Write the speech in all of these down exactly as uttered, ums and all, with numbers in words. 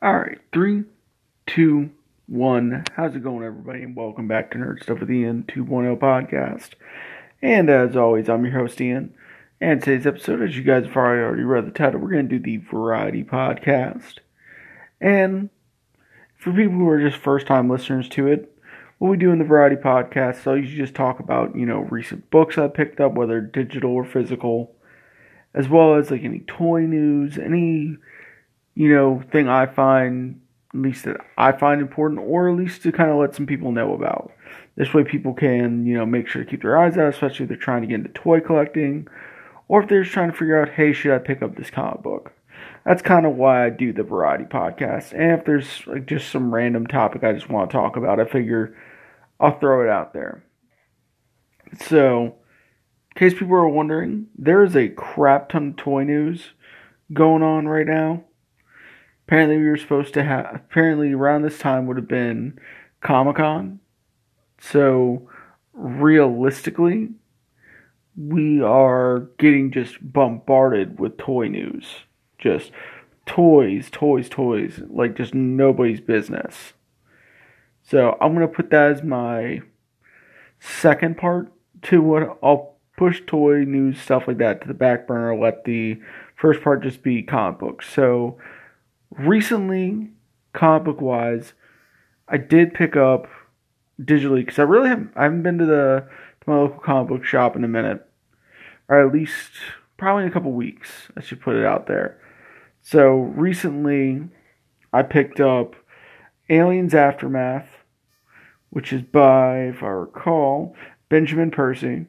All right, three, two, one. How's it going, everybody? And welcome back to Nerd Stuff with Ian two point oh podcast. And as always, I'm your host, Ian. And today's episode, as you guys have probably already read the title, we're going to do the Variety Podcast. And for people who are just first-time listeners to it, what we do in the Variety Podcast, so I usually just talk about, you know, recent books I picked up, whether digital or physical, as well as like any toy news, any you know, thing I find, at least that I find important, or at least to kind of let some people know about. This way people can, you know, make sure to keep their eyes out, especially if they're trying to get into toy collecting, or if they're just trying to figure out, hey, should I pick up this comic book? That's kind of why I do the Variety Podcast. And if there's like just some random topic I just want to talk about, I figure I'll throw it out there. So, in case people are wondering, there is a crap ton of toy news going on right now. Apparently we were supposed to have, apparently around this time would have been Comic-Con. So, realistically, we are getting just bombarded with toy news. Just toys, toys, toys, like just nobody's business. So, I'm going to put that as my second part to what I'll push toy news, stuff like that to the back burner. Let the first part just be comic books. So, recently, comic book wise, I did pick up digitally because I really haven't, I haven't been to the to my local comic book shop in a minute, or at least probably in a couple weeks. I should put it out there. So recently, I picked up Aliens Aftermath, which is by, if I recall, Benjamin Percy.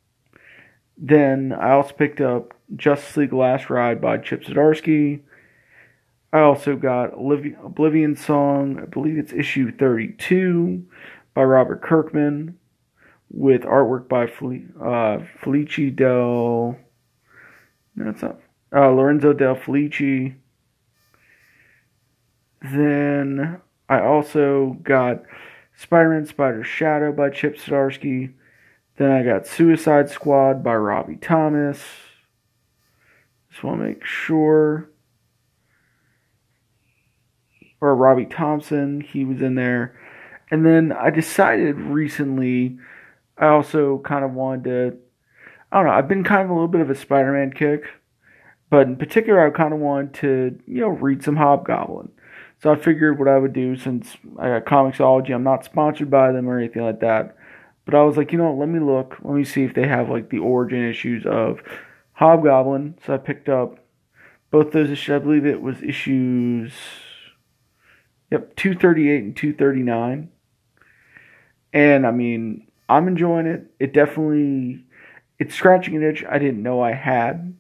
Then I also picked up Justice League Last Ride by Chip Zdarsky. I also got Oblivion Song, I believe it's issue thirty-two, by Robert Kirkman, with artwork by Fel- uh, Felici del... No, it's not. Uh, Lorenzo Del Felici. Then I also got Spider-Man Spider Shadow by Chip Zdarsky. Then I got Suicide Squad by Robbie Thomas. Just want to make sure... or Robbie Thompson, he was in there. And then I decided recently, I also kind of wanted to, I don't know, I've been kind of a little bit of a Spider-Man kick, but in particular I kind of wanted to, you know, read some Hobgoblin. So I figured what I would do, since I got Comixology, I'm not sponsored by them or anything like that, but I was like, you know what, let me look, let me see if they have like the origin issues of Hobgoblin. So I picked up both those issues. I believe it was issues... Yep, two thirty-eight and two thirty-nine. And, I mean, I'm enjoying it. It definitely, it's scratching an itch I didn't know I had.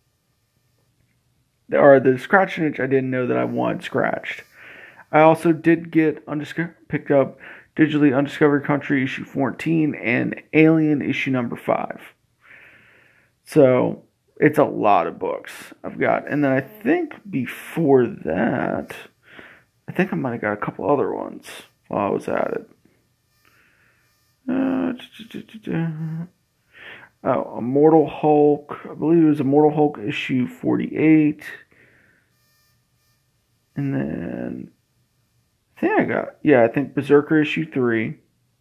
Or the scratching itch I didn't know that I wanted scratched. I also did get, undisco- picked up digitally Undiscovered Country issue fourteen and Alien issue number five. So, it's a lot of books I've got. And then I think before that... I think I might have got a couple other ones while I was at it. Uh, oh, Immortal Hulk. I believe it was Immortal Hulk issue forty-eight. And then, I think I got, yeah, I think Berserker issue three.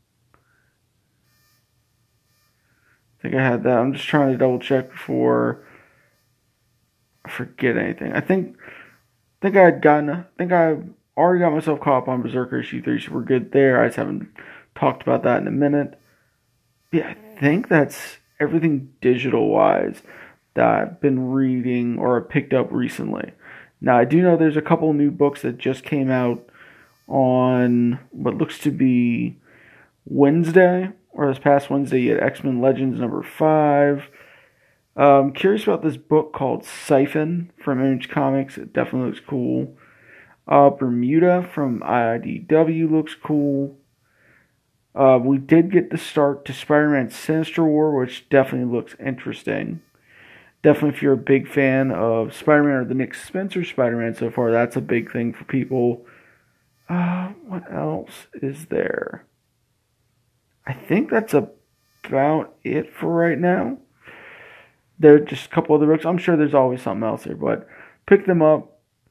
I think I had that. I'm just trying to double check before I forget anything. I think, I think I had gotten, I think I already got myself caught up on Berserker issue three, so we're good there. I just haven't talked about that in a minute. Yeah, I think that's everything digital-wise that I've been reading or picked up recently. Now, I do know there's a couple new books that just came out on what looks to be Wednesday, or this past Wednesday. You had X-Men Legends number five. Uh, I'm curious about this book called Siphon from Image Comics. It definitely looks cool. Uh, Bermuda from I I D W looks cool. Uh, we did get the start to Spider-Man Sinister War, which definitely looks interesting. Definitely if you're a big fan of Spider-Man or the Nick Spencer Spider-Man so far, that's a big thing for people. Uh, what else is there? I think that's about it for right now. There are just a couple other books. I'm sure there's always something else there, but pick them up.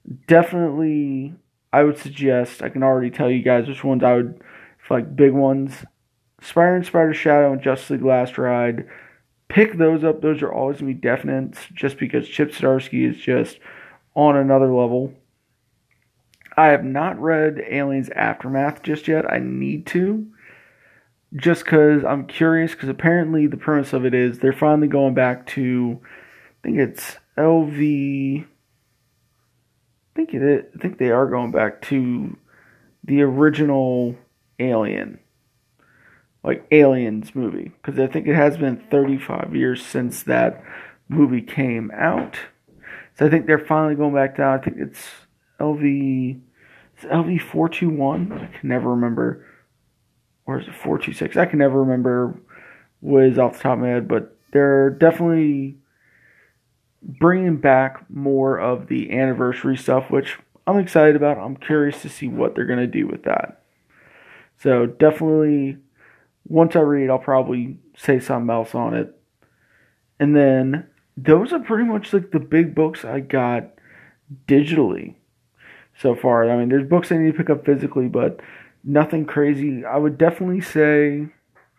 definitely, I would suggest, I can already tell you guys which ones I would, like big ones, Spider-Man, Spider Shadow, and Justice League Last Ride. Pick those up. Those are always going to be definites just because Chip Zdarsky is just on another level. I have not read Aliens Aftermath just yet. I need to. Just because I'm curious, because apparently the premise of it is they're finally going back to, I think it's L V, I think it, I think they are going back to the original Alien, like Aliens movie, because I think it has been thirty-five years since that movie came out. So I think they're finally going back down. I think it's L V, it's L V four two one. I can never remember. Or is it four two six? I can never remember what is off the top of my head, but they're definitely bringing back more of the anniversary stuff, which I'm excited about. I'm curious to see what they're going to do with that. So definitely, once I read, I'll probably say something else on it. And then those are pretty much like the big books I got digitally so far. I mean, there's books I need to pick up physically, but nothing crazy. I would definitely say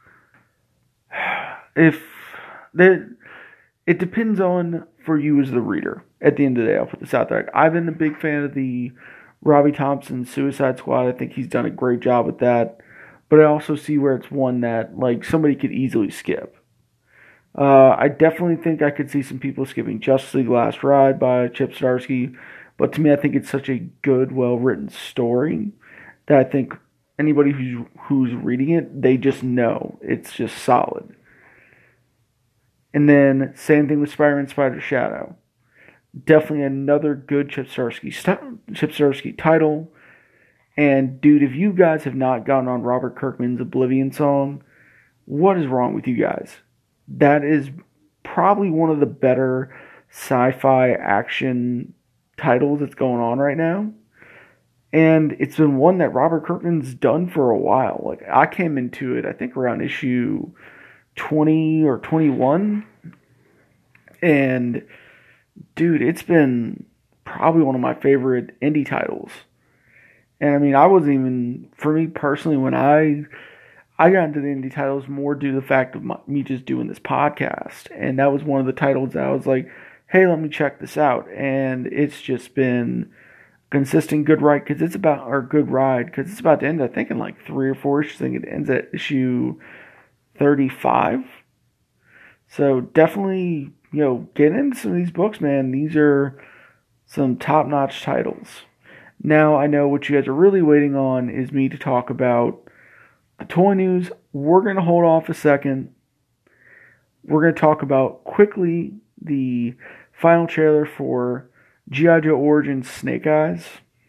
if that it depends on for you as the reader. At the end of the day, I'll put this out there. I've been a big fan of the Robbie Thompson Suicide Squad. I think he's done a great job with that. But I also see where it's one that like somebody could easily skip. Uh, I definitely think I could see some people skipping Justice League Last Ride by Chip Zdarsky. But to me, I think it's such a good, well-written story that I think anybody who's who's reading it, they just know it's just solid. And then same thing with Spider-Man, Spider Shadow. Definitely another good Chip Zdarsky st- Chip Zdarsky title. And dude, if you guys have not gotten on Robert Kirkman's Oblivion song, what is wrong with you guys? That is probably one of the better sci-fi action titles that's going on right now. And it's been one that Robert Kirkman's done for a while. Like, I came into it, I think, around issue twenty or twenty-one. And, dude, it's been probably one of my favorite indie titles. And, I mean, I wasn't even, for me personally, when I I got into the indie titles more due to the fact of my, me just doing this podcast. And that was one of the titles that I was like, hey, let me check this out. And it's just been consistent good ride because it's about or good ride because it's about to end. I think in like three or four issues. I think it ends at issue thirty-five. So definitely, you know, get into some of these books, man. These are some top-notch titles. Now I know what you guys are really waiting on is me to talk about the toy news. We're gonna hold off a second. We're gonna talk about quickly the final trailer for G I. Joe Origins Snake Eyes.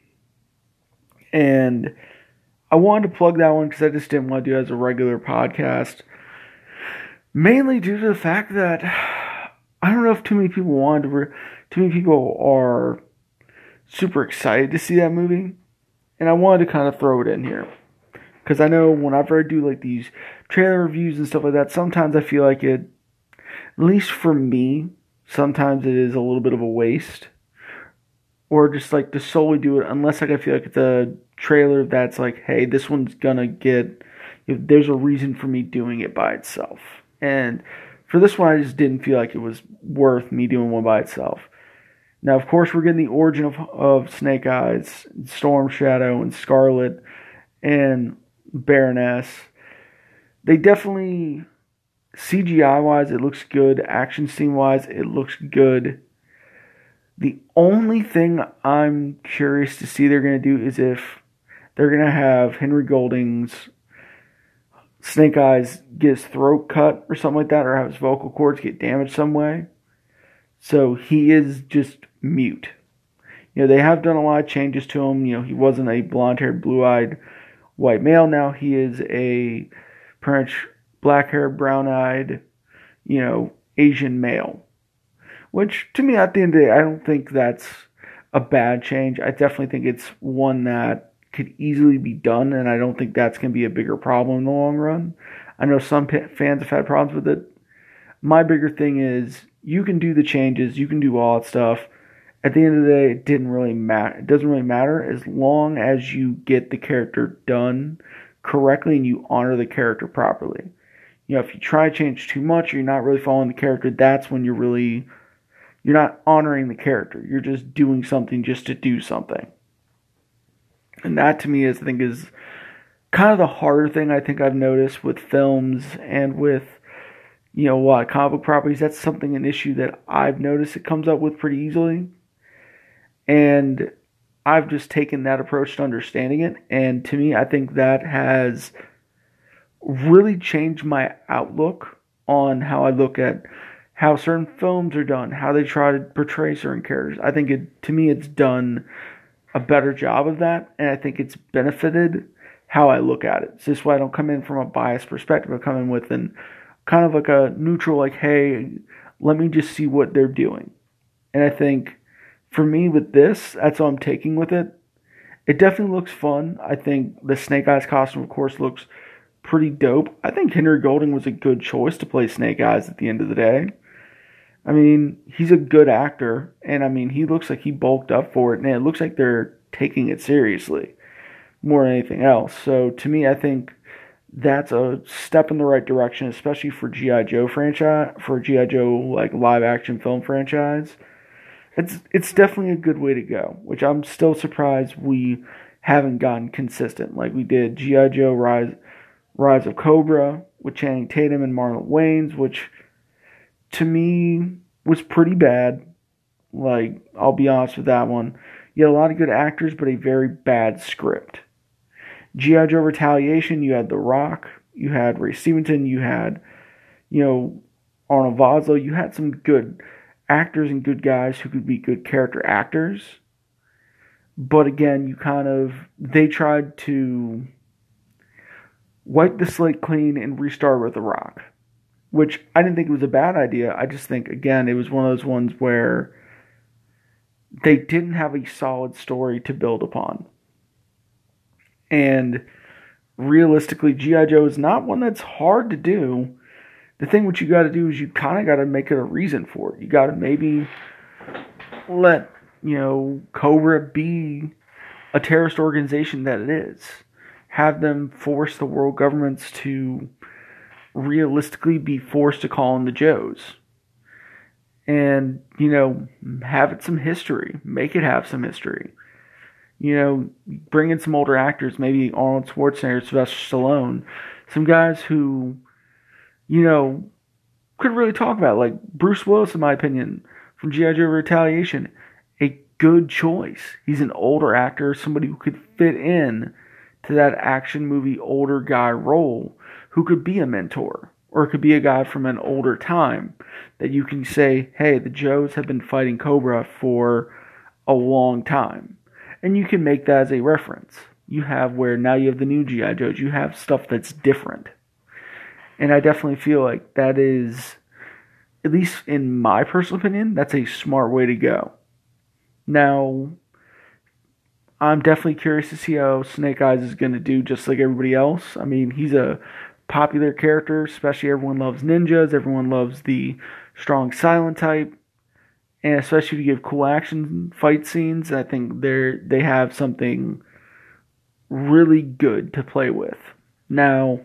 And I wanted to plug that one because I just didn't want to do it as a regular podcast. Mainly due to the fact that I don't know if too many people wanted to, re- too many people are super excited to see that movie. And I wanted to kind of throw it in here. Because I know whenever I do like these trailer reviews and stuff like that, sometimes I feel like it, at least for me, sometimes it is a little bit of a waste. Or just like to solely do it unless like I feel like it's a trailer that's like, hey, this one's gonna get, you know, there's a reason for me doing it by itself. And for this one, I just didn't feel like it was worth me doing one by itself. Now, of course, we're getting the origin of, of Snake Eyes, Storm Shadow, and Scarlet, and Baroness. They definitely, C G I-wise, it looks good. Action scene-wise, it looks good. The only thing I'm curious to see they're going to do is if they're going to have Henry Golding's Snake Eyes get his throat cut or something like that, or have his vocal cords get damaged some way. So he is just mute. You know, they have done a lot of changes to him. You know, he wasn't a blonde-haired, blue-eyed white male. Now he is a pretty much black-haired, brown-eyed, you know, Asian male. Which, to me, at the end of the day, I don't think that's a bad change. I definitely think it's one that could easily be done, and I don't think that's going to be a bigger problem in the long run. I know some fans have had problems with it. My bigger thing is, you can do the changes, you can do all that stuff, at the end of the day, it didn't really matter. It doesn't really matter as long as you get the character done correctly and you honor the character properly. You know, if you try to change too much or you're not really following the character, that's when you're really, you're not honoring the character. You're just doing something just to do something. And that to me is, I think, is kind of the harder thing I think I've noticed with films and with, you know, a lot of comic book properties. That's something, an issue that I've noticed it comes up with pretty easily. And I've just taken that approach to understanding it. And to me, I think that has really changed my outlook on how I look at how certain films are done, how they try to portray certain characters. I think it, to me, it's done a better job of that. And I think it's benefited how I look at it. So this is why I don't come in from a biased perspective. I come in with an kind of like a neutral, like, hey, let me just see what they're doing. And I think for me with this, that's what I'm taking with it. It definitely looks fun. I think the Snake Eyes costume, of course, looks pretty dope. I think Henry Golding was a good choice to play Snake Eyes at the end of the day. I mean, he's a good actor, and I mean, he looks like he bulked up for it, and it looks like they're taking it seriously more than anything else. So to me, I think that's a step in the right direction, especially for G I. Joe franchise, for G I. Joe like live action film franchise. It's it's definitely a good way to go, which I'm still surprised we haven't gotten consistent like we did G I. Joe Rise Rise of Cobra with Channing Tatum and Marlon Wayans, which to me was pretty bad. Like, I'll be honest with that one. You had a lot of good actors, but a very bad script. G I. Joe Retaliation, you had The Rock, you had Ray Stevenson, you had, you know, Arnold Vosloo. You had some good actors and good guys who could be good character actors. But again, you kind of, they tried to wipe the slate clean and restart with The Rock, which I didn't think it was a bad idea. I just think, again, it was one of those ones where they didn't have a solid story to build upon. And realistically, G I. Joe is not one that's hard to do. The thing what you got to do is you kind of got to make it a reason for it. You got to maybe let, you know, Cobra be a terrorist organization that it is. Have them force the world governments to realistically be forced to call in the Joes. And, you know, have it some history. Make it have some history. You know, bring in some older actors, maybe Arnold Schwarzenegger, Sylvester Stallone. Some guys who, you know, could really talk about it. Like Bruce Willis, in my opinion, from G I. Joe Retaliation. A good choice. He's an older actor, somebody who could fit in to that action movie older guy role, who could be a mentor, or it could be a guy from an older time that you can say, hey, the Joes have been fighting Cobra for a long time. And you can make that as a reference. You have where now you have the new G I. Joes. You have stuff that's different. And I definitely feel like that is, at least in my personal opinion, that's a smart way to go. Now, I'm definitely curious to see how Snake Eyes is going to do just like everybody else. I mean, he's a popular character, especially everyone loves ninjas, everyone loves the strong silent type, and especially if you give cool action fight scenes, I think they they have something really good to play with. Now,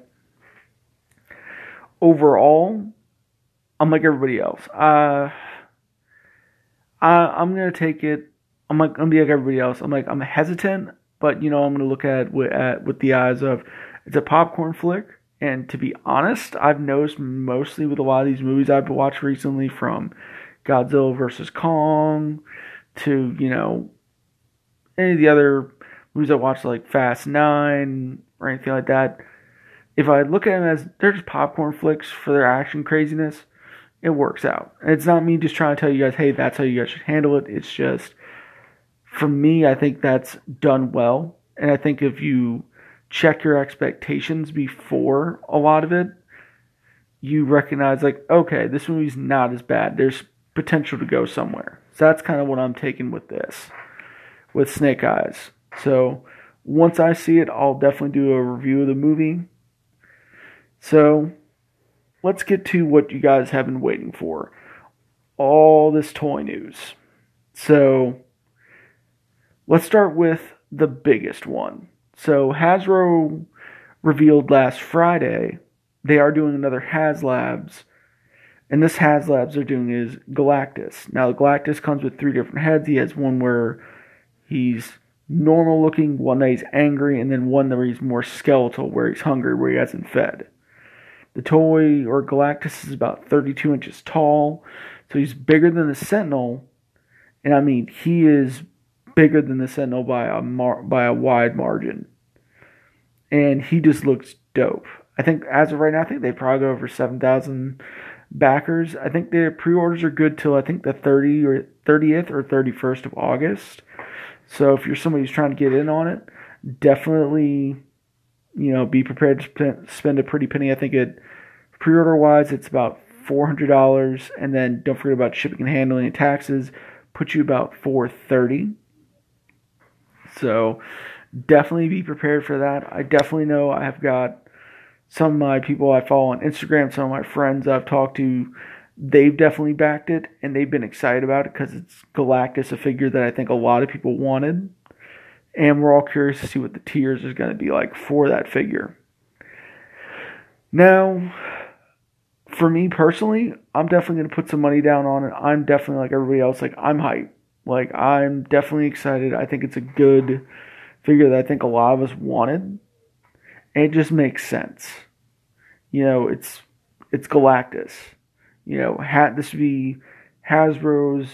overall, I'm like everybody else. Uh, I, I'm going to take it, I'm like, I'm going to be like everybody else. I'm like, I'm hesitant, but, you know, I'm going to look at it with, at, with the eyes of, it's a popcorn flick. And to be honest, I've noticed mostly with a lot of these movies I've watched recently, from Godzilla versus Kong to, you know, any of the other movies I watched, like Fast nine or anything like that, if I look at them as they're just popcorn flicks for their action craziness, it works out. And it's not me just trying to tell you guys, hey, that's how you guys should handle it. It's just, for me, I think that's done well. And I think if you check your expectations before a lot of it, you recognize, like, okay, this movie's not as bad. There's potential to go somewhere. So that's kind of what I'm taking with this, with Snake Eyes. So once I see it, I'll definitely do a review of the movie. So let's get to what you guys have been waiting for. All this toy news. So let's start with the biggest one. So Hasbro revealed last Friday they are doing another HasLabs, and this HasLabs they're doing is Galactus. Now Galactus comes with three different heads. He has one where he's normal looking, one that he's angry, and then one where he's more skeletal, where he's hungry, where he hasn't fed. The toy, or Galactus, is about thirty-two inches tall, so he's bigger than the Sentinel, and I mean, he is bigger than the Sentinel by a mar- by a wide margin. And he just looks dope. I think, as of right now, I think they probably go over seven thousand backers. I think their pre-orders are good till, I think, the thirtieth or thirtieth or thirty-first of August. So if you're somebody who's trying to get in on it, definitely, you know, be prepared to spend a pretty penny. I think it, pre-order wise, it's about four hundred dollars, and then don't forget about shipping and handling and taxes, put you about four hundred thirty dollars. So definitely be prepared for that. I definitely know I have got some of my people I follow on Instagram, some of my friends I've talked to, they've definitely backed it, and they've been excited about it because it's Galactus, a figure that I think a lot of people wanted. And we're all curious to see what the tiers is going to be like for that figure. Now, for me personally, I'm definitely going to put some money down on it. I'm definitely, like everybody else, like, I'm hyped. Like, I'm definitely excited. I think it's a good figure that I think a lot of us wanted. And it just makes sense. You know, it's it's Galactus. You know, had this be Hasbro's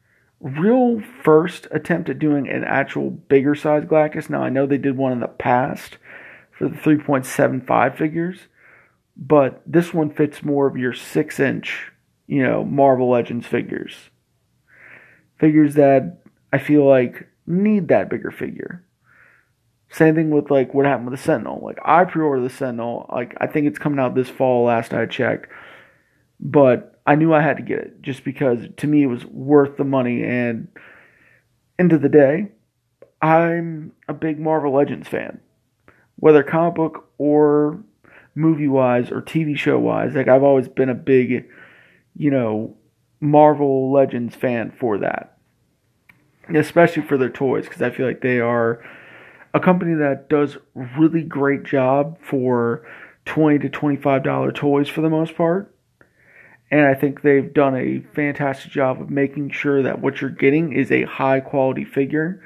real first attempt at doing an actual bigger size Galactus. Now, I know they did one in the past for the three point seven five figures, but this one fits more of your six inch, you know, Marvel Legends figures. Figures that I feel like need that bigger figure. Same thing with, like, what happened with the Sentinel. Like, I pre-ordered the Sentinel. Like, I think it's coming out this fall, last I checked. But I knew I had to get it just because, to me, it was worth the money. And end of the day, I'm a big Marvel Legends fan. Whether comic book or movie-wise or T V show-wise, like, I've always been a big, you know, Marvel Legends fan for that. Especially for their toys, because I feel like they are a company that does really great job for twenty to twenty-five dollars toys for the most part. And I think they've done a fantastic job of making sure that what you're getting is a high quality figure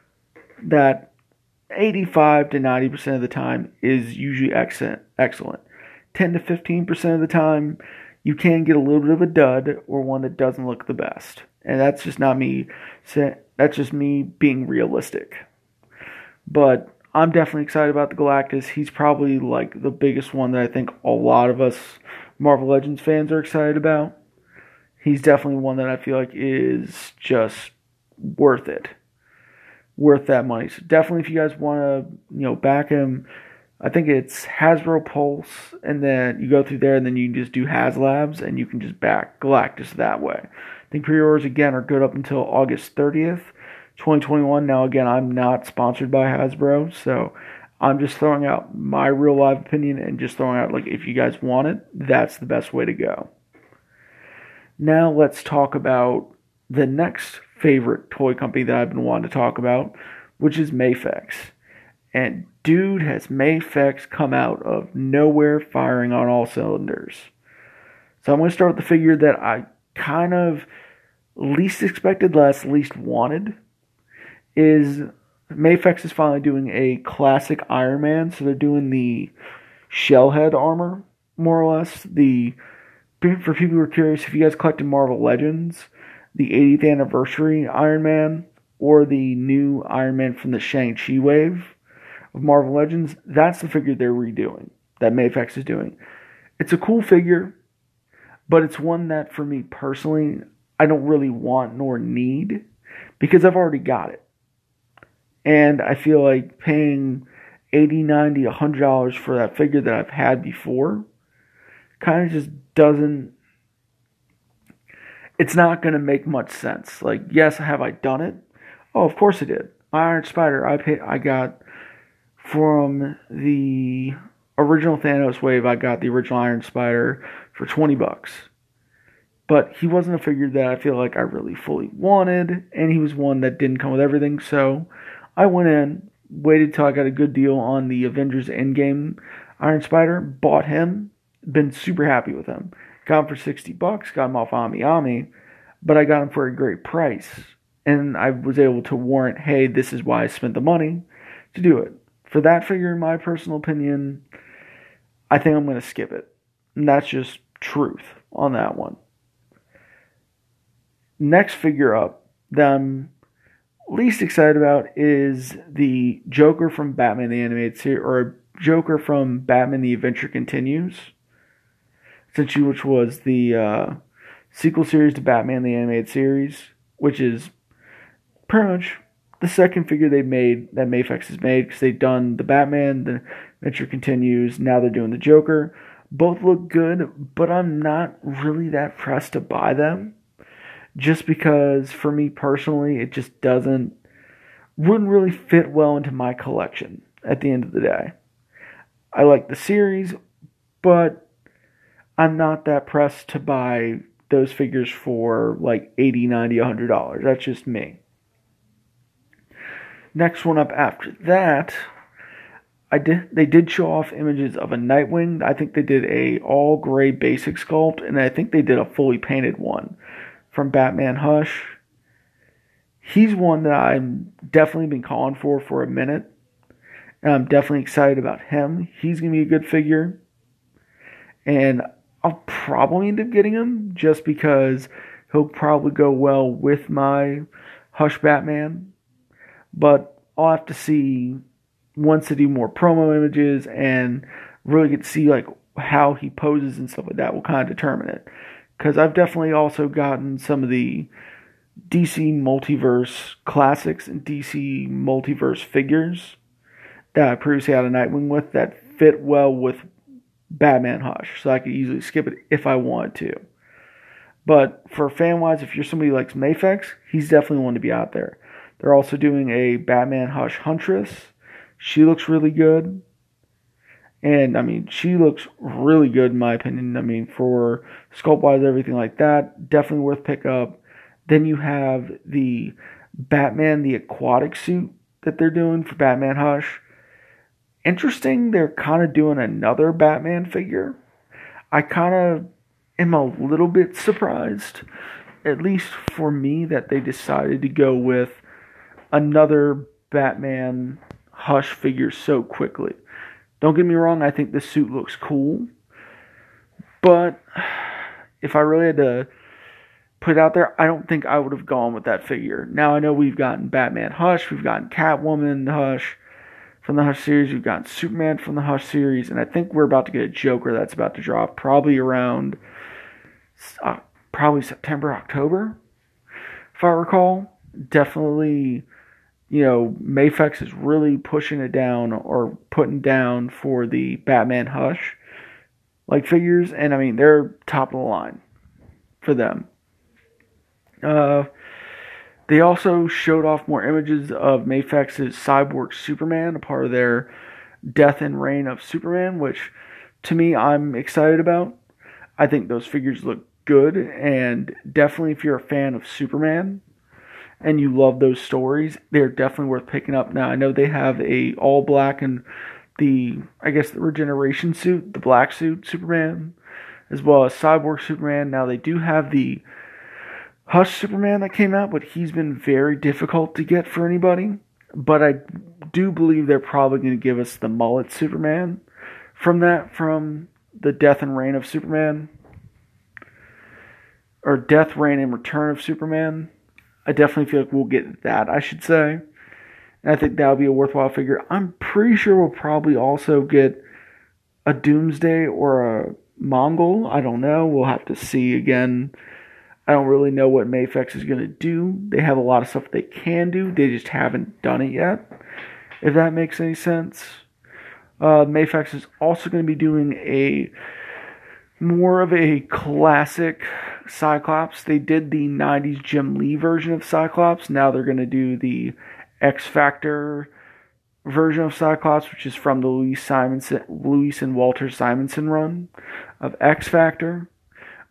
that eighty-five to ninety percent of the time is usually excellent. excellent. ten to fifteen percent of the time, you can get a little bit of a dud or one that doesn't look the best. And that's just not me. That's just me being realistic. But I'm definitely excited about the Galactus. He's probably like the biggest one that I think a lot of us Marvel Legends fans are excited about. He's definitely one that I feel like is just worth it. Worth that money. So definitely if you guys want to, you know, back him, I think it's Hasbro Pulse, and then you go through there, and then you can just do HasLabs, and you can just back Galactus that way. I think pre-orders, again, are good up until August thirtieth, twenty twenty-one. Now, again, I'm not sponsored by Hasbro, so I'm just throwing out my real live opinion and just throwing out, like, if you guys want it, that's the best way to go. Now, let's talk about the next favorite toy company that I've been wanting to talk about, which is Mafex. And dude, has Mafex come out of nowhere firing on all cylinders. So I'm going to start with the figure that I kind of least expected, less least wanted, is Mafex is finally doing a classic Iron Man. So they're doing the Shellhead armor, more or less. The For people who are curious, if you guys collected Marvel Legends, the eightieth anniversary Iron Man, or the new Iron Man from the Shang-Chi wave of Marvel Legends, that's the figure they're redoing, that Mafex is doing. It's a cool figure, but it's one that, for me personally, I don't really want nor need, because I've already got it. And I feel like paying eighty dollars, ninety dollars, one hundred dollars for that figure that I've had before kind of just doesn't, it's not going to make much sense. Like, yes, have I done it? Oh, of course I did. Iron Spider, I paid, I got from the original Thanos wave, I got the original Iron Spider for twenty bucks. But he wasn't a figure that I feel like I really fully wanted, and he was one that didn't come with everything. So I went in, waited till I got a good deal on the Avengers Endgame Iron Spider, bought him, been super happy with him. Got him for sixty bucks, got him off Ami Ami, but I got him for a great price. And I was able to warrant, hey, this is why I spent the money to do it. For that figure, in my personal opinion, I think I'm going to skip it. And that's just truth on that one. Next figure up that I'm least excited about is the Joker from Batman the Animated Series, or Joker from Batman the Adventure Continues, essentially, which was the uh, sequel series to Batman the Animated Series, which is pretty much the second figure they made that Mafex has made, because they've done the Batman, the Adventure Continues, now they're doing the Joker. Both look good, but I'm not really that pressed to buy them. Just because, for me personally, it just doesn't, wouldn't really fit well into my collection at the end of the day. I like the series, but I'm not that pressed to buy those figures for like eighty, ninety, one hundred dollars. That's just me. Next one up after that, I did. They did show off images of a Nightwing. I think they did a all gray basic sculpt, and I think they did a fully painted one from Batman Hush. He's one that I've definitely been calling for for a minute, and I'm definitely excited about him. He's going to be a good figure, and I'll probably end up getting him just because he'll probably go well with my Hush Batman, but I'll have to see once they do more promo images and really get to see like how he poses and stuff like that will kind of determine it. Because I've definitely also gotten some of the D C Multiverse classics and D C Multiverse figures that I previously had a Nightwing with that fit well with Batman Hush. So I could easily skip it if I wanted to. But for fan-wise, if you're somebody who likes Mafex, he's definitely one to be out there. They're also doing a Batman Hush Huntress. She looks really good. And, I mean, she looks really good in my opinion. I mean, for sculpt-wise, everything like that, definitely worth pick up. Then you have the Batman, the aquatic suit that they're doing for Batman Hush. Interesting, they're kind of doing another Batman figure. I kind of am a little bit surprised, at least for me, that they decided to go with another Batman Hush figure so quickly. Don't get me wrong, I think this suit looks cool. But if I really had to put it out there, I don't think I would have gone with that figure. Now, I know we've gotten Batman Hush, we've gotten Catwoman Hush from the Hush series, we've gotten Superman from the Hush series, and I think we're about to get a Joker that's about to drop probably around uh, probably September, October, if I recall. Definitely, you know, Mafex is really pushing it down or putting down for the Batman Hush like figures, and I mean, they're top of the line for them. Uh, they also showed off more images of Mafex's Cyborg Superman, a part of their Death and Reign of Superman, which to me I'm excited about. I think those figures look good, and definitely if you're a fan of Superman and you love those stories, they're definitely worth picking up. Now, I know they have a all black and the, I guess, the regeneration suit, the black suit Superman, as well as Cyborg Superman. Now, they do have the Hush Superman that came out, but he's been very difficult to get for anybody. But I do believe they're probably going to give us the mullet Superman from that, from the Death and Reign of Superman, or Death, Reign, and Return of Superman. I definitely feel like we'll get that, I should say. And I think that'll be a worthwhile figure. I'm pretty sure we'll probably also get a Doomsday or a Mongol. I don't know. We'll have to see again. I don't really know what Mafex is going to do. They have a lot of stuff they can do. They just haven't done it yet, if that makes any sense. Uh, Mafex is also going to be doing a more of a classic Cyclops. They did the nineties Jim Lee version of Cyclops. Now they're going to do the X Factor version of Cyclops, which is from the Louise Simonson, Louise and Walter Simonson run of X Factor,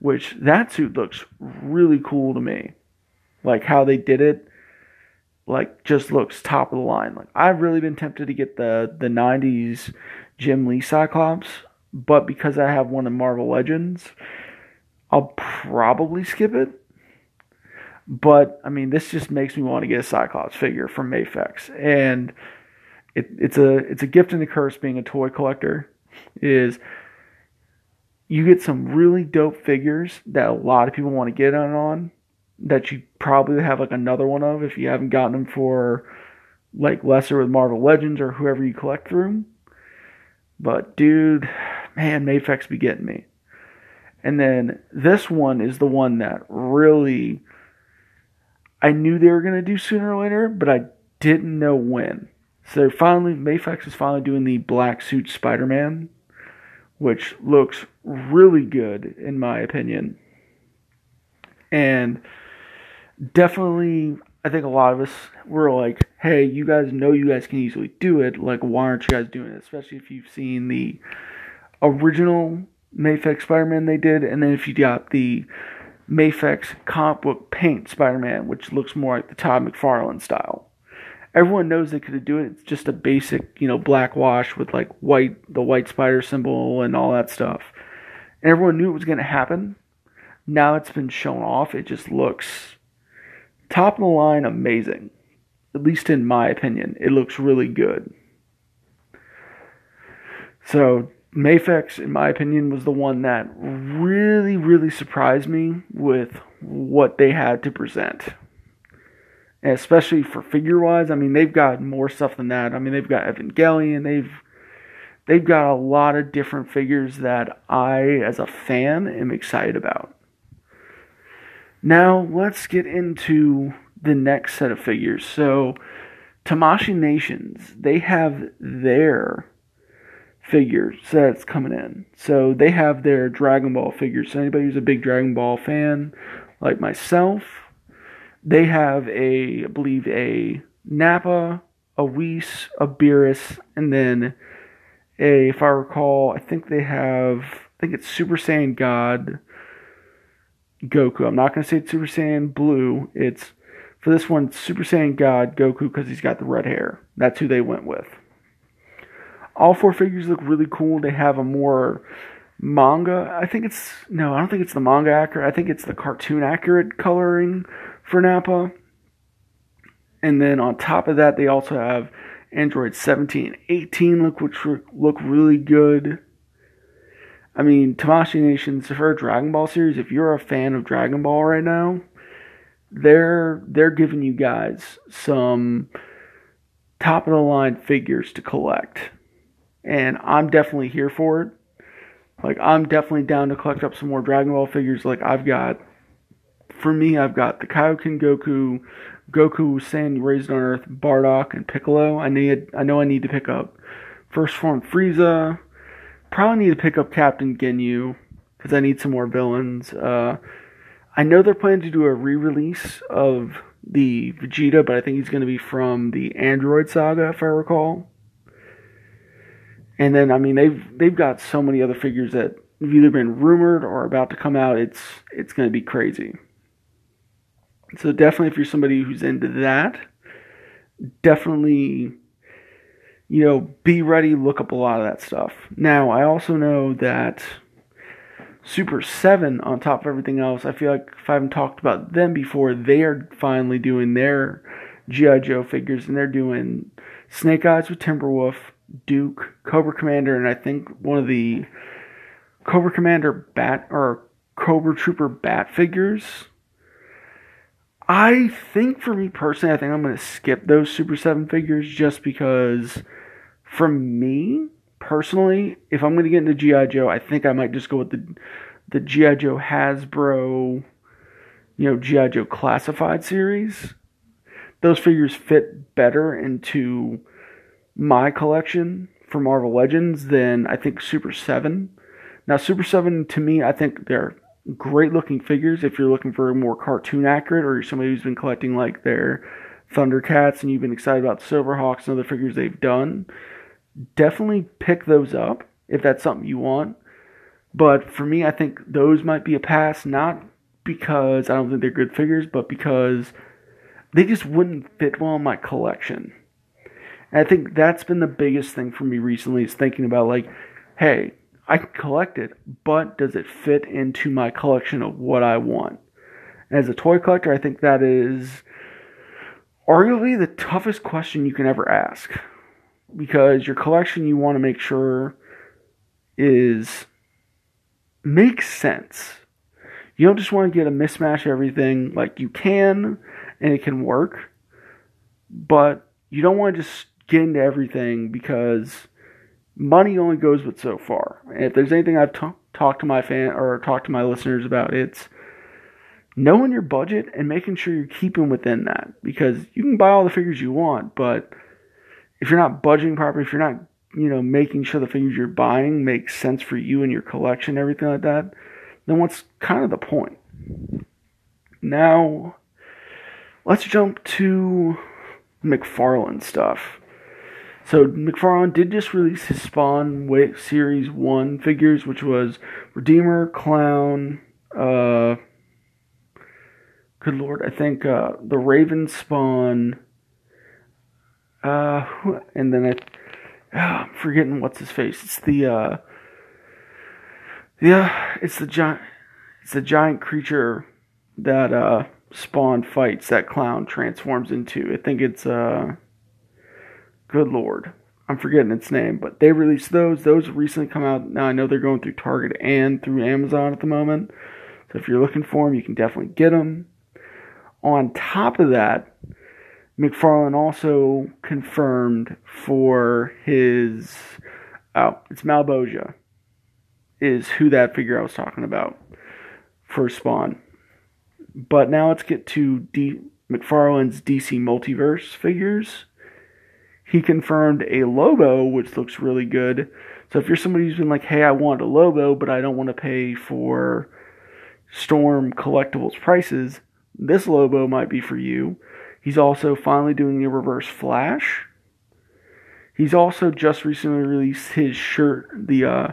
which that suit looks really cool to me. Like how they did it, like just looks top of the line. Like I've really been tempted to get the the nineties Jim Lee Cyclops, but because I have one of Marvel Legends, I'll probably skip it. But I mean, this just makes me want to get a Cyclops figure from Mafex, and it, it's a it's a gift and a curse being a toy collector. Is you get some really dope figures that a lot of people want to get on on that you probably have like another one of if you haven't gotten them for like lesser with Marvel Legends or whoever you collect through. But dude, man, Mafex be getting me. And then this one is the one that really I knew they were going to do sooner or later, but I didn't know when. So they're finally, Mafex is finally doing the black suit Spider-Man, which looks really good in my opinion. And definitely, I think a lot of us were like, hey, you guys know you guys can easily do it. Like, why aren't you guys doing it? Especially if you've seen the original Mafex Spider-Man they did, and then if you got the Mafex comic book paint Spider-Man, which looks more like the Todd McFarlane style. Everyone knows they could do it. It's just a basic, you know, black wash with like white, the white spider symbol and all that stuff. And everyone knew it was going to happen. Now it's been shown off. It just looks top of the line amazing. At least in my opinion. It looks really good. So Mafex, in my opinion, was the one that really, really surprised me with what they had to present. And especially for figure-wise, I mean, they've got more stuff than that. I mean, they've got Evangelion. They've they've got a lot of different figures that I, as a fan, am excited about. Now, let's get into the next set of figures. So, Tamashii Nations, they have their figures that's coming in. So they have their Dragon Ball figures. So anybody who's a big Dragon Ball fan, like myself, they have a, I believe, a Nappa, a Whis, a Beerus, and then a, if I recall, I think they have, I think it's Super Saiyan God Goku. I'm not going to say it's Super Saiyan Blue. It's, for this one, Super Saiyan God Goku because he's got the red hair. That's who they went with. All four figures look really cool. They have a more manga, I think it's, no, I don't think it's the manga accurate. I think it's the cartoon accurate coloring for Nappa. And then on top of that, they also have Android seventeen and eighteen, look, which look really good. I mean, Tamashii Nations, for a Dragon Ball series, if you're a fan of Dragon Ball right now, they're they're giving you guys some top of the line figures to collect. And I'm definitely here for it. Like, I'm definitely down to collect up some more Dragon Ball figures. Like, I've got, for me, I've got the Kaioken Goku, Goku Saiyan Raised on Earth, Bardock, and Piccolo. I need, I know I need to pick up First Form Frieza. Probably need to pick up Captain Ginyu, because I need some more villains. Uh, I know they're planning to do a re-release of the Vegeta, but I think he's going to be from the Android Saga, if I recall. And then, I mean, they've they've got so many other figures that have either been rumored or about to come out. It's it's going to be crazy. So definitely, if you're somebody who's into that, definitely, you know, be ready, look up a lot of that stuff. Now, I also know that Super seven, on top of everything else, I feel like if I haven't talked about them before, they are finally doing their G I. Joe figures, and they're doing Snake Eyes with Timberwolf, Duke, Cobra Commander, and I think one of the Cobra Commander Bat or Cobra Trooper Bat figures. I think for me personally, I think I'm going to skip those Super seven figures just because for me personally, if I'm going to get into G I. Joe, I think I might just go with the the G I. Joe Hasbro, you know, G I. Joe Classified series. Those figures fit better into my collection for Marvel Legends than I think Super seven. Now, Super seven, to me, I think they're great looking figures if you're looking for more cartoon accurate, or you're somebody who's been collecting like their Thundercats and you've been excited about Silverhawks and other figures they've done. Definitely pick those up if that's something you want. But for me, I think those might be a pass, not because I don't think they're good figures, but because they just wouldn't fit well in my collection. And I think that's been the biggest thing for me recently, is thinking about, like, hey, I can collect it, but does it fit into my collection of what I want? And as a toy collector, I think that is arguably the toughest question you can ever ask. Because your collection, you want to make sure is makes sense. You don't just want to get a mismatch of everything. Like, you can, and it can work, but you don't want to just get into everything, because money only goes but so far. And if there's anything I've t- talked to my fan or talked to my listeners about, it's knowing your budget and making sure you're keeping within that. Because you can buy all the figures you want, but if you're not budgeting properly, if you're not, you know, making sure the figures you're buying make sense for you and your collection, everything like that, then what's kind of the point? Now, let's jump to McFarlane stuff. So McFarlane did just release his Spawn Series one figures, which was Redeemer, Clown, uh, good lord, I think uh, the Raven Spawn, uh, and then I, oh, I'm forgetting what's his face. It's the, uh, yeah, it's the giant, it's the giant creature that uh, Spawn fights, that Clown transforms into. I think it's, uh, good lord, I'm forgetting its name, but they released those. Those recently come out. Now I know they're going through Target and through Amazon at the moment. So if you're looking for them, you can definitely get them. On top of that, McFarlane also confirmed for his, oh, it's Malebolgia, is who that figure I was talking about for Spawn. But now let's get to D- McFarlane's D C Multiverse figures. He confirmed a Lobo, which looks really good. So if you're somebody who's been like, hey, I want a Lobo, but I don't want to pay for Storm Collectibles prices, this Lobo might be for you. He's also finally doing a Reverse Flash. He's also just recently released his shirt, the uh,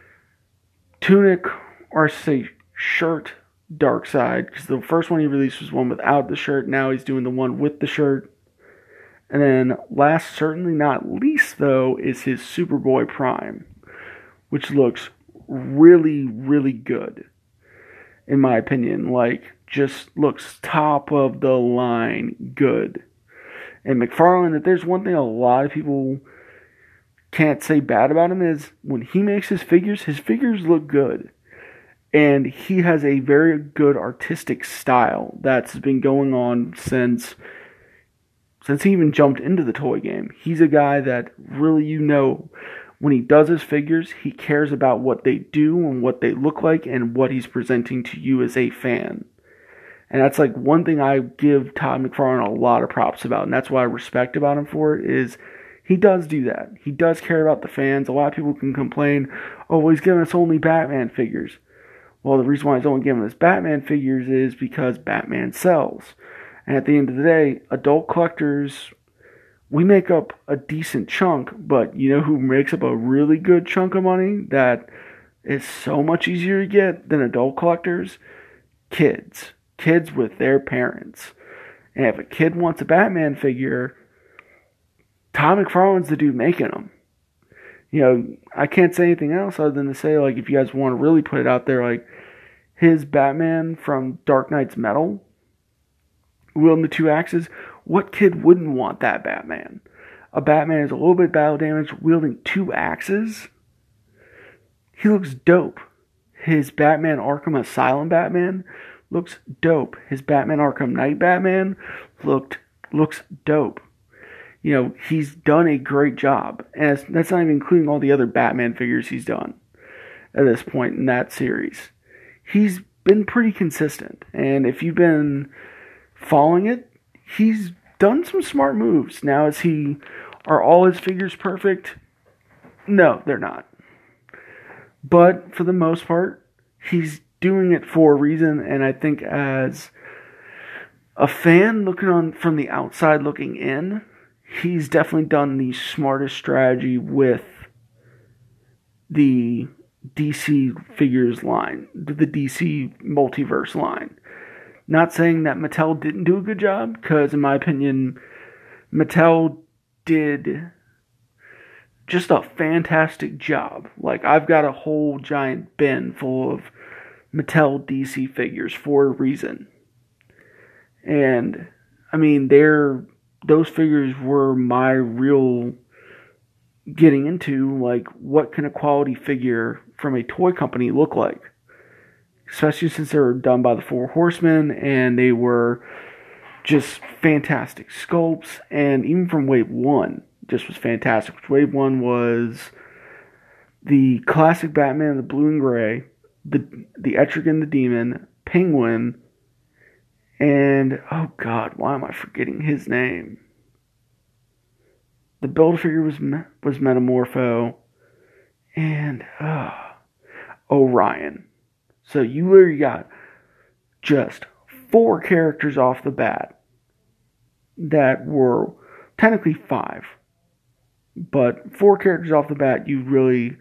Tunic, or I should say shirt, Darkseid. Because the first one he released was one without the shirt. Now he's doing the one with the shirt. And then, last, certainly not least, though, is his Superboy Prime, which looks really, really good, in my opinion. Like, just looks top of the line good. And McFarlane, if there's one thing a lot of people can't say bad about him, is when he makes his figures, his figures look good. And he has a very good artistic style that's been going on since... Since he even jumped into the toy game. He's a guy that really, you know, when he does his figures, he cares about what they do and what they look like and what he's presenting to you as a fan. And that's like one thing I give Todd McFarlane a lot of props about, and that's what I respect about him for it, is he does do that. He does care about the fans. A lot of people can complain, oh, well, he's giving us only Batman figures. Well, the reason why he's only giving us Batman figures is because Batman sells. And at the end of the day, adult collectors, we make up a decent chunk, but you know who makes up a really good chunk of money that is so much easier to get than adult collectors? Kids. Kids with their parents. And if a kid wants a Batman figure, Todd McFarlane's the dude making them. You know, I can't say anything else other than to say, like, if you guys want to really put it out there, like, his Batman from Dark Knight's Metal, wielding the two axes, what kid wouldn't want that Batman? A Batman is a little bit battle damaged, wielding two axes. He looks dope. His Batman Arkham Asylum Batman looks dope. His Batman Arkham Knight Batman looked looks dope. You know, he's done a great job. And that's not even including all the other Batman figures he's done at this point in that series. He's been pretty consistent. And if you've been following it, he's done some smart moves. Now, is he, are all his figures perfect? No, they're not. But for the most part, he's doing it for a reason, and I think as a fan looking on from the outside looking in, he's definitely done the smartest strategy with the D C figures line, the D C multiverse line. Not saying that Mattel didn't do a good job, because in my opinion, Mattel did just a fantastic job. Like, I've got a whole giant bin full of Mattel D C figures for a reason. And, I mean, they're, those figures were my real getting into, like, what can a quality figure from a toy company look like? Especially since they were done by the Four Horsemen, and they were just fantastic sculpts. And even from Wave one, just was fantastic. Which Wave one was the classic Batman, the blue and gray, the the Etrigan the Demon, Penguin, and, oh god, why am I forgetting his name? The Build-A-Figure was was Metamorpho, and uh, Orion. So you literally got just four characters off the bat that were technically five, but four characters off the bat you really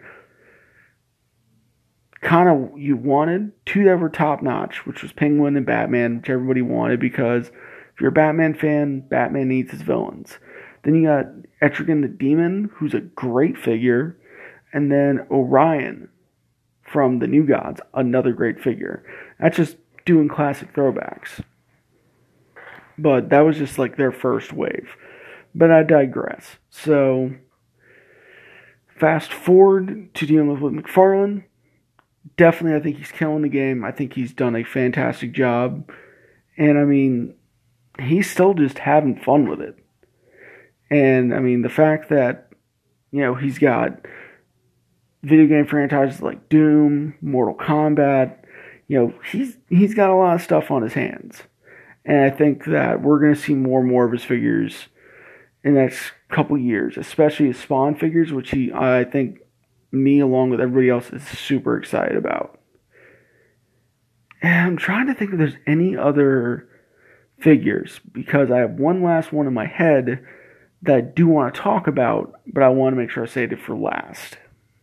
kind of you wanted. Two that were top notch, which was Penguin and Batman, which everybody wanted, because if you're a Batman fan, Batman needs his villains. Then you got Etrigan the Demon, who's a great figure, and then Orion from the New Gods, another great figure. That's just doing classic throwbacks. But that was just like their first wave. But I digress. So, fast forward to dealing with, with McFarlane. Definitely, I think he's killing the game. I think he's done a fantastic job. And, I mean, he's still just having fun with it. And, I mean, the fact that, you know, he's got video game franchises like Doom, Mortal Kombat, you know, he's he's got a lot of stuff on his hands. And I think that we're going to see more and more of his figures in the next couple years, especially his Spawn figures, which he, I think, me along with everybody else is super excited about. And I'm trying to think if there's any other figures, because I have one last one in my head that I do want to talk about, but I want to make sure I save it for last.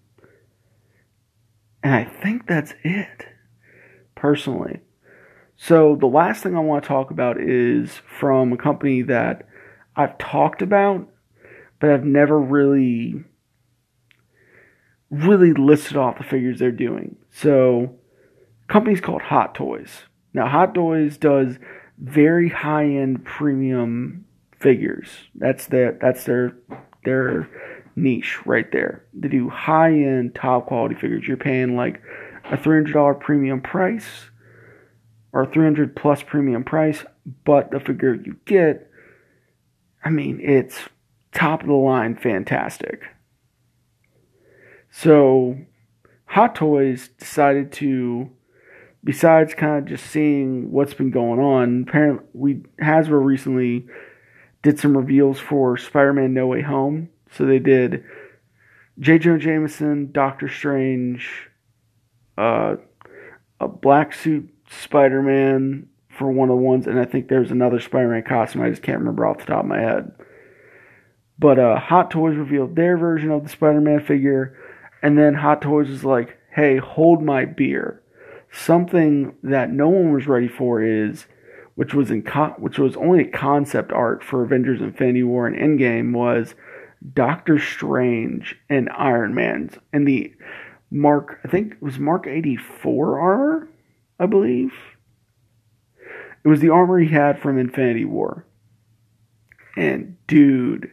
And I think that's it, personally. So the last thing I want to talk about is from a company that I've talked about, but I've never really, really listed off the figures they're doing. So, the company's called Hot Toys. Now, Hot Toys does very high-end premium figures. That's their that's their their niche right there. They do high-end, top-quality figures. You're paying like a three hundred dollars premium price, or three hundred dollars plus premium price, but the figure you get, I mean, it's top-of-the-line fantastic. So, Hot Toys decided to, besides kind of just seeing what's been going on, apparently we Hasbro recently did some reveals for Spider-Man No Way Home. So they did J. Jonah Jameson, Doctor Strange, uh, a black suit Spider-Man for one of the ones, and I think there's another Spider-Man costume, I just can't remember off the top of my head. But uh, Hot Toys revealed their version of the Spider-Man figure, and then Hot Toys was like, hey, hold my beer. Something that no one was ready for is, which was in co- which was only a concept art for Avengers Infinity War and Endgame, was Doctor Strange and Iron Man's, and the Mark, I think it was Mark eighty-four armor, I believe. It was the armor he had from Infinity War. And dude,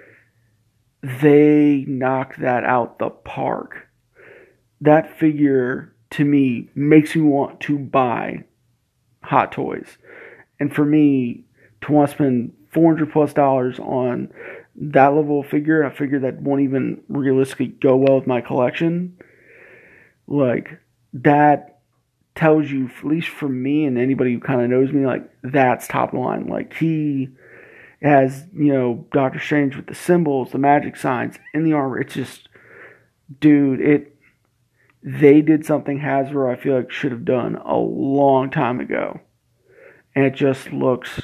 they knocked that out the park. That figure, to me, makes me want to buy Hot Toys. And for me, to want to spend four hundred plus dollars on that level of figure, a figure that won't even realistically go well with my collection, like, that tells you, at least for me and anybody who kind of knows me, like, that's top of the line. Like, he has, you know, Doctor Strange with the symbols, the magic signs in the armor. It's just, dude, it, they did something Hasbro, I feel like, should have done a long time ago. And it just looks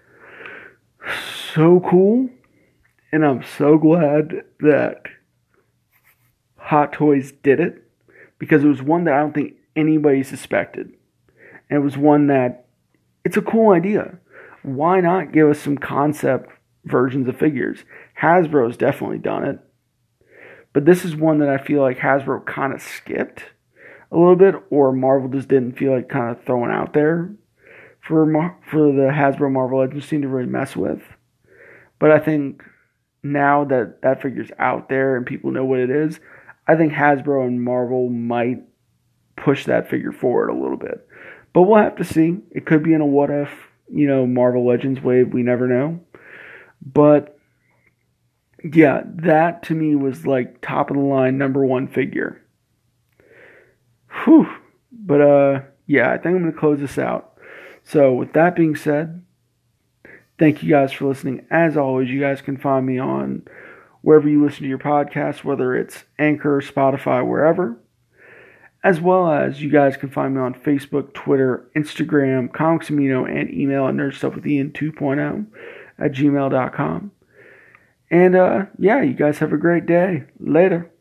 so cool. And I'm so glad that Hot Toys did it, because it was one that I don't think anybody suspected. And it was one that, it's a cool idea. Why not give us some concept versions of figures? Hasbro's definitely done it. But this is one that I feel like Hasbro kind of skipped a little bit, or Marvel just didn't feel like kind of throwing out there for Mar- for the Hasbro Marvel Legends team to really mess with. But I think now that that figure's out there and people know what it is, I think Hasbro and Marvel might push that figure forward a little bit. But we'll have to see. It could be in a what if, you know, Marvel Legends wave. We never know. But yeah, that to me was like top of the line, number one figure. Whew. But uh, yeah, I think I'm going to close this out. So with that being said, thank you guys for listening. As always, you guys can find me on wherever you listen to your podcast, whether it's Anchor, Spotify, wherever. As well as you guys can find me on Facebook, Twitter, Instagram, Comics Amino, and email at nerdstuffwithian two point oh at gmail dot com. And uh, yeah, you guys have a great day. Later.